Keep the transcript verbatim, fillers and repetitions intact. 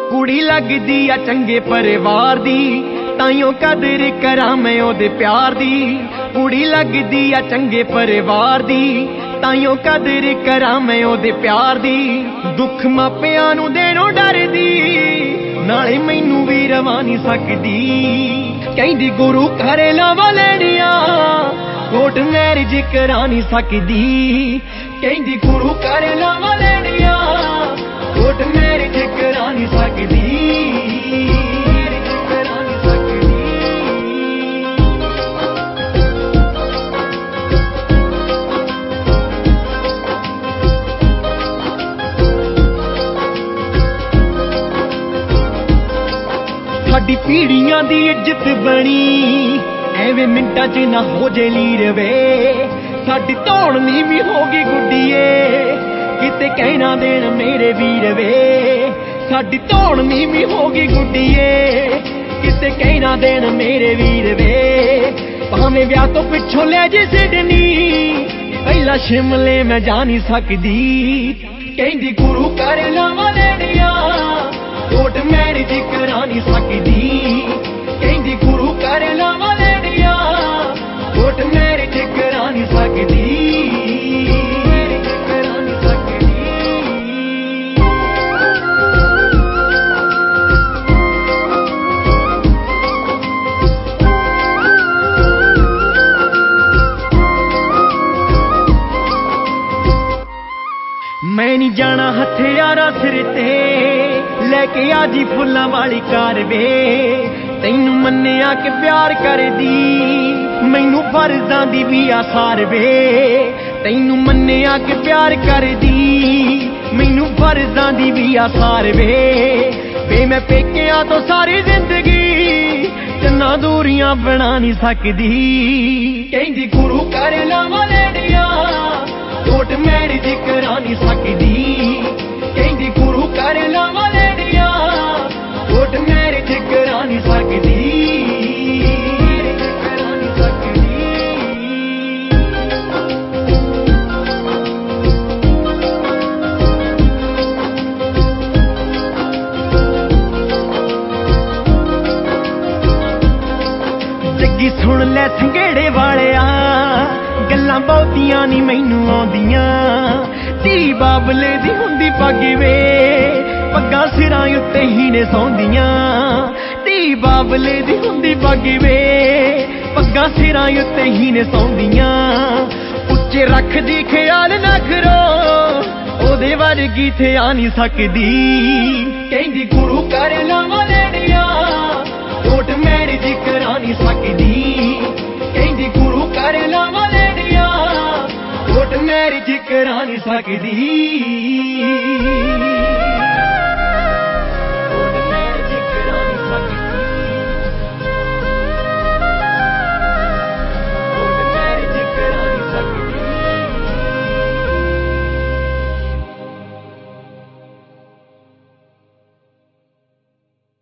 कुड़ी लगदी आ चंगे परिवार दी, ताइयों कदर करा मैं ओदे प्यार दी। कुड़ी लगदी आ चंगे परिवार दी, ताइयों कदर करा मैं ओदे प्यार दी। दुख मापियां नू देणों डरदी, नाले मैनू भी रवा नहीं सकदी। कहंदी गुरु घर लावां लैणियां, कोर्ट मैरिज करा नहीं सकदी। कहंदी गुरु घर लावां लैणियां, कोर्ट मैरिज करा नहीं सकदी। साडी पीढ़ियां दी इज्जत बनी, एवें मिंटां च ना हो जे लीर वे। साडी धौण नीवीं हो गई गुड्डीए, किते कहना देन मेरे वीर वे। साडी धौण नीवीं हो गई गुड्डीए, किते कहना देन मेरे वीर वे। भावें ब्याह तो पिछों लै जे सिडनी, पहला शिमले मैं जा नहीं सकदी। कहंदी गुरु घर लावां लैणियां, कोर्ट मैरिज करा नहीं सकदी। कहंदी गुरु घर लावां लैणियां, कोर्ट मैरिज करा नहीं सकदी। मैं नहीं जाना हथियारा सिर ते, लैके आजी फुल्लां वाली कार वे। तैनू मन्निया के प्यार कर दी, मैनू फर्जां दी भी आसार वे। तैनू मन्निया के प्यार कर दी, मैनू फर्जां दी भी आसार वे। वे मैं पेकियां तो सारी जिंदगी चन्ना दूरियां बना नहीं सकदी। कहंदी गुरु घर लावां लैणियां, कोर्ट मैरिज करा नहीं सकदी। कहंदी गुरु घर लावां लैणियां, कोर्ट मैरिज करा नहीं सकदी। करा नहीं सकदी। जग्गी सुन लै संघेड़े वालिया, गल्लां बहुतियां नी मैनू आउंदियां। धी बाबले दी हुंदी पग वे, पग्गां सिरां उत्ते ही ने सौंदियां। धी बाबले दी हुंदी पग वे, पग्गां सिरां उत्ते ही ने सौंदियां। उच्चे रखदी ख्याल ना करो, ओदे वर्गी थे आ नहीं सकदी। कहंदी गुरु घर लावां लैणियां, कोर्ट मैरिज करा नहीं सकदी। कहंदी गुरु घर लावां लैणियां, कोर्ट मैरिज करा नहीं सकदी।